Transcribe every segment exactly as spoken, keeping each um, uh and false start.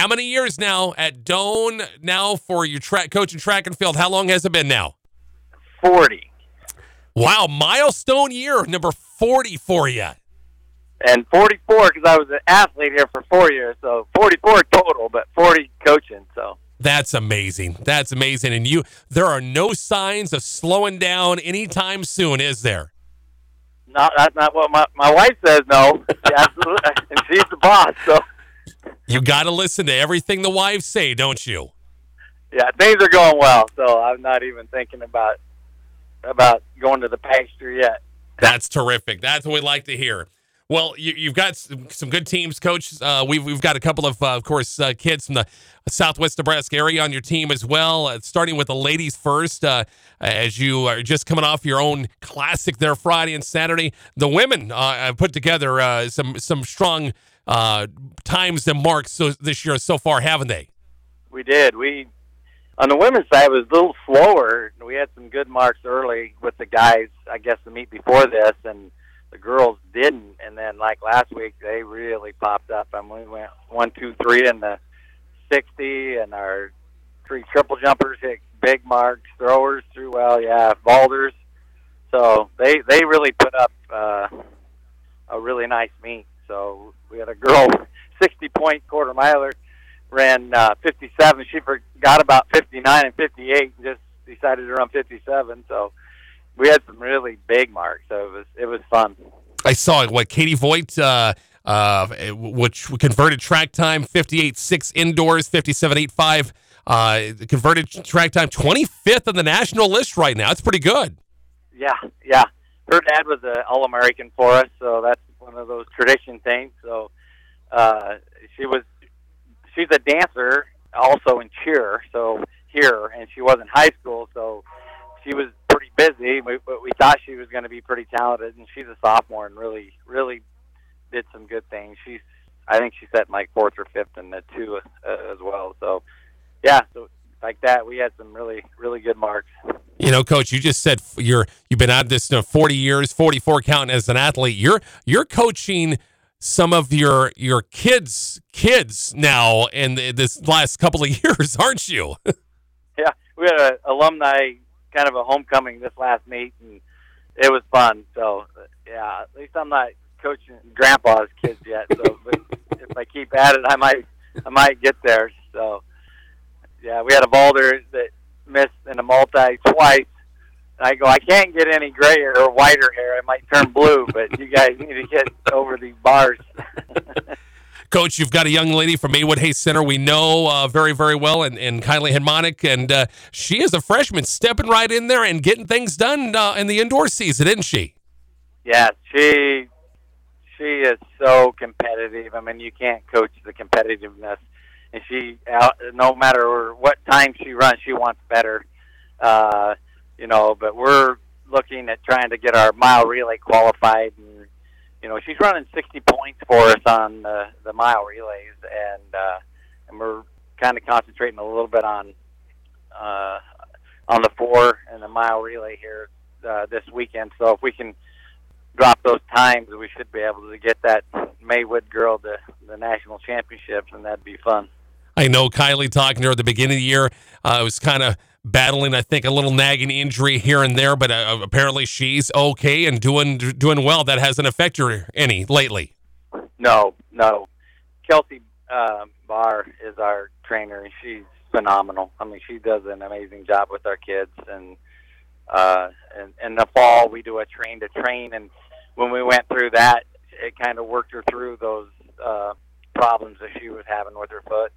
how many years now at Doane now for your track coach in track and field? How long has it been now? forty. Wow, milestone year number forty for you. And forty-four because I was an athlete here for four years, so forty-four total, but forty coaching. So that's amazing. That's amazing. And you, there are no signs of slowing down anytime soon, is there? Not that's not what my my wife says. No, absolutely, and she's the boss. So you got to listen to everything the wives say, don't you? Yeah, things are going well. So I'm not even thinking about about going to the pasture yet. That's terrific. That's what we like to hear. Well, you, you've got some, some good teams, Coach. Uh, we've we've got a couple of, uh, of course, uh, kids from the Southwest Nebraska area on your team as well. Uh, starting with the ladies first, uh, as you are just coming off your own classic there Friday and Saturday. The women uh, have put together uh, some some strong uh, times and marks so, this year so far, haven't they? We did. We on the women's side it was a little slower. We had some good marks early with the guys. I guess the meet before this and. The girls didn't, and then like last week, they really popped up. I mean, we went one, two, three in the sixty, and our three triple jumpers hit big marks. Throwers threw well, yeah, boulders. So they they really put up uh, a really nice meet. So we had a girl sixty point quarter miler ran uh, fifty-seven. She forgot about fifty-nine and fifty-eight, and just decided to run fifty-seven. So. We had some really big marks, so it was it was fun. I saw what Katie Voigt, uh, uh, which converted track time fifty-eight six indoors, fifty-seven eight five, uh, converted track time twenty-fifth on the national list right now. It's pretty good. Yeah, yeah. Her dad was an All-American for us, so that's one of those tradition things. So uh, she was she's a dancer, also in cheer. So here, and she was in high school, so she was. Pretty busy, but we thought she was going to be pretty talented, and she's a sophomore and really, really did some good things. She's, I think she set like fourth or fifth in the two uh, as well. So, yeah, so like that, we had some really, really good marks. You know, Coach, you just said you're you've been at this you know, forty years, forty-four counting as an athlete. You're you're coaching some of your your kids kids now in this last couple of years, aren't you? Yeah, we had an alumni. Kind of a homecoming this last meet, and it was fun. So, yeah, at least I'm not coaching Grandpa's kids yet. So, but if I keep at it, I might, I might get there. So, yeah, we had a boulder that missed in a multi twice. And I go, I can't get any grayer or whiter hair. I might turn blue, but you guys need to get over these bars. Coach, you've got a young lady from Maywood Hayes Center we know uh, very, very well, and, and Kylie Hedmonic, and uh, she is a freshman stepping right in there and getting things done uh, in the indoor season, isn't she? Yeah, she she is so competitive. I mean, you can't coach the competitiveness. And she, no matter what time she runs, she wants better. Uh, you know, but we're looking at trying to get our mile relay qualified, and you know, she's running sixty points for us on the, the mile relays, and uh, and we're kind of concentrating a little bit on uh, on the four and the mile relay here uh, this weekend. So if we can drop those times, we should be able to get that Maywood girl to the national championships, and that'd be fun. I know Kylie talking to her at the beginning of the year. Uh, was kind of battling, I think, a little nagging injury here and there, but uh, apparently she's okay and doing doing well. That hasn't affected her any lately. No, no. Kelsey uh, Barr is our trainer, and she's phenomenal. I mean, she does an amazing job with our kids. And uh, and in the fall, we do a train to train, and when we went through that, it kind of worked her through those uh, problems that she was having with her foot.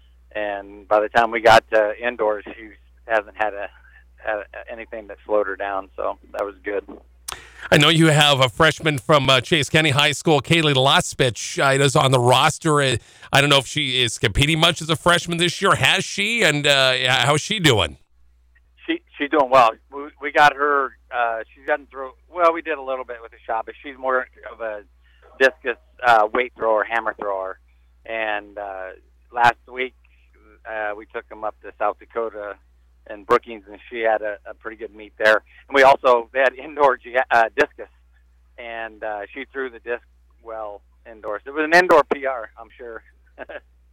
And by the time we got to indoors, she hasn't had, a, had a, anything that slowed her down, so that was good. I know you have a freshman from uh, Chase County High School, Kaylee Lospich, uh, is on the roster. Uh, I don't know if she is competing much as a freshman this year. Has she? And uh, how's she doing? She She's doing well. We, we got her, uh, she's gotten through, well, we did a little bit with the shot, but she's more of a discus uh, weight thrower, hammer thrower. And uh, last week, uh, we took them up to South Dakota and Brookings, and she had a, a pretty good meet there. And we also, they had indoor uh, discus, and uh, she threw the disc well indoors. It was an indoor P R, I'm sure.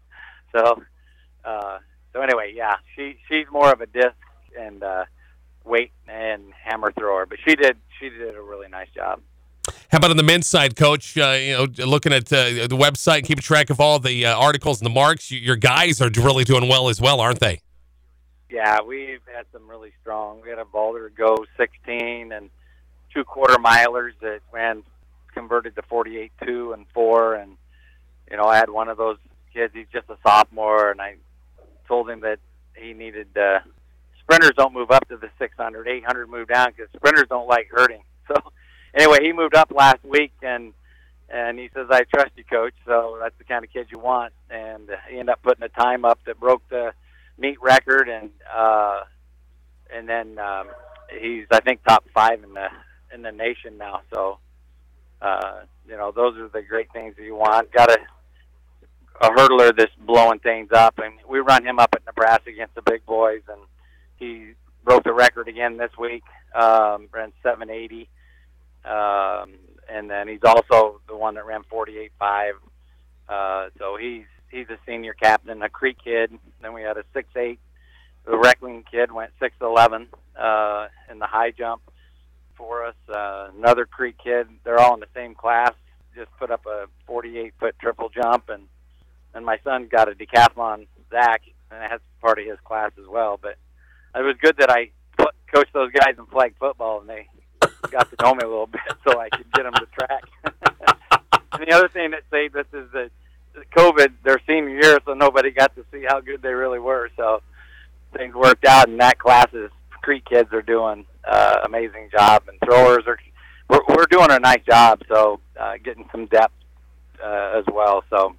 So, uh, so anyway, yeah, she she's more of a disc and uh, weight and hammer thrower, but she did she did a really nice job. How about on the men's side, Coach? Uh, you know, looking at uh, the website, keeping track of all the uh, articles and the marks. Your guys are really doing well as well, aren't they? Yeah, we've had some really strong. We had a Boulder Go sixteen and two quarter milers that ran converted to forty-eight two and four, and you know I had one of those kids. He's just a sophomore, and I told him that he needed. Uh, sprinters don't move up to the six hundred, eight hundred move down because sprinters don't like hurting. So anyway, he moved up last week, and and he says, "I trust you, Coach." So that's the kind of kid you want, and uh, he ended up putting a time up that broke the meet record, and uh, and then um, he's I think top five in the in the nation now. So uh, you know those are the great things that you want. Got a a hurdler that's blowing things up, and we run him up at Nebraska against the big boys, and he broke the record again this week. Um, ran seven eighty, um, and then he's also the one that ran forty-eight five. Uh, so he's he's a senior captain, a Creek kid. Then we had a six eight. The Reckling kid went six eleven uh, in the high jump for us. Uh, another Creek kid. They're all in the same class. Just put up a forty-eight foot triple jump, and and my son got a decathlon, Zach, and that's part of his class as well. But it was good that I put, coached those guys in flag football, and they got to know me a little bit, so I could get them to track. And the other thing that saved us is that COVID, their senior year, so nobody got to see how good they really were. So things worked out, and that class's Creek kids are doing uh, amazing job, and throwers are we're, we're doing a nice job. So uh, getting some depth uh, as well. So.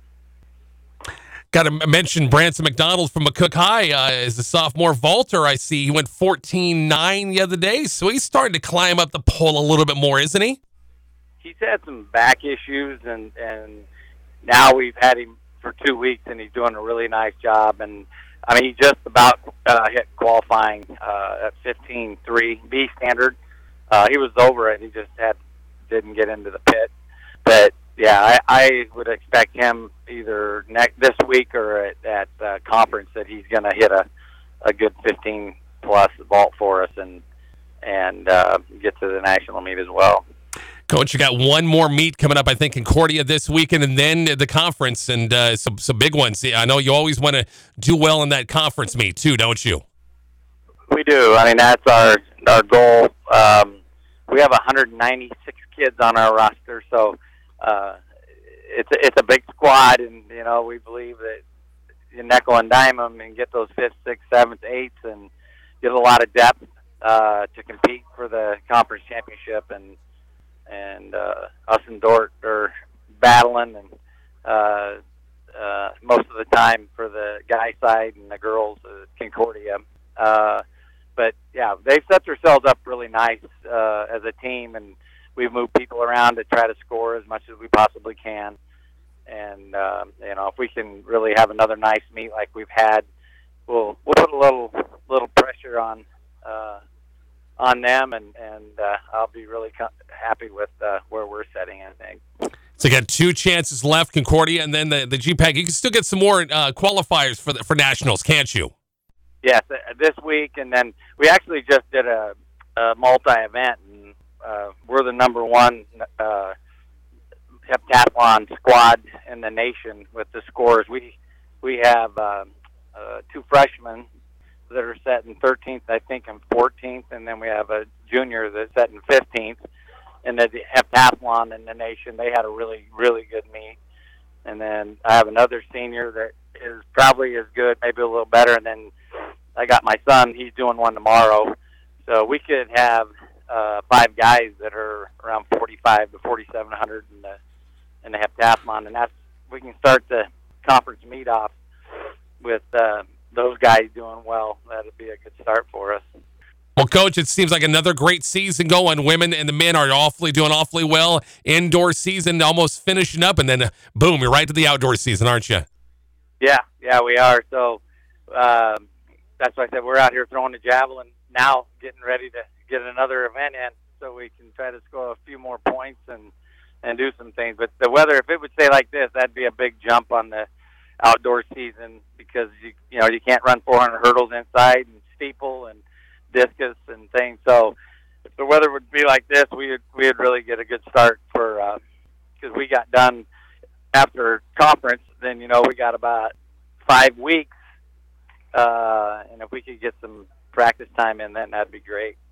Got to mention Branson McDonald from McCook High uh, as a sophomore vaulter. I see he went fourteen nine the other day, so he's starting to climb up the pole a little bit more, isn't he? He's had some back issues, and and now we've had him for two weeks, and he's doing a really nice job. And I mean, he just about uh, hit qualifying uh, at fifteen three B standard. Uh, he was over it. He just had didn't get into the pit, but. Yeah, I, I would expect him either next this week or at, at uh, conference that he's going to hit a, a good fifteen plus vault for us and and uh, get to the national meet as well. Coach, you got one more meet coming up, I think, in Concordia this weekend, and then the conference and uh, some some big ones. I know you always want to do well in that conference meet too, don't you? We do. I mean, that's our our goal. Um, we have one hundred ninety-six kids on our roster, so. Uh, it's a, it's a big squad, and you know we believe that you nickel and dime them and get those fifth, sixth, seventh, eighths, and get a lot of depth uh, to compete for the conference championship. And and uh, us and Dort are battling, and uh, uh, most of the time for the guy side and the girls, uh, Concordia. Uh, but yeah, they've set themselves up really nice uh, as a team, and. We've moved people around to try to score as much as we possibly can, and uh, you know if we can really have another nice meet like we've had, we'll we'll put a little little pressure on uh, on them, and and uh, I'll be really co- happy with uh, where we're setting. I think. So you got two chances left, Concordia, and then the the G PAC. You can still get some more uh, qualifiers for the, for nationals, can't you? Yes, uh, this week, and then we actually just did a, a multi-event. And, Uh, we're the number one uh, heptathlon squad in the nation with the scores. We we have uh, uh, two freshmen that are set in thirteenth, I think, and fourteenth, and then we have a junior that's set in fifteenth. And the heptathlon in the nation, they had a really, really good meet. And then I have another senior that is probably as good, maybe a little better. And then I got my son; he's doing one tomorrow. So we could have. Uh, five guys that are around forty-five to forty-seven hundred in the in the heptathlon, and that's we can start the conference meet off with uh, those guys doing well. That'd be a good start for us. Well, Coach, it seems like another great season going. Women and the men are awfully doing awfully well. Indoor season almost finishing up, and then uh, boom, you're right to the outdoor season, aren't you? Yeah, yeah, we are. So um, that's why I said we're out here throwing the javelin now, getting ready to. Get another event in so we can try to score a few more points and and do some things. But the weather, if it would stay like this, that'd be a big jump on the outdoor season because you you know you can't run four hundred hurdles inside and steeple and discus and things. So if the weather would be like this, we would we would really get a good start for because uh, we got done after conference. Then you know we got about five weeks, uh, and if we could get some practice time in, then that'd be great.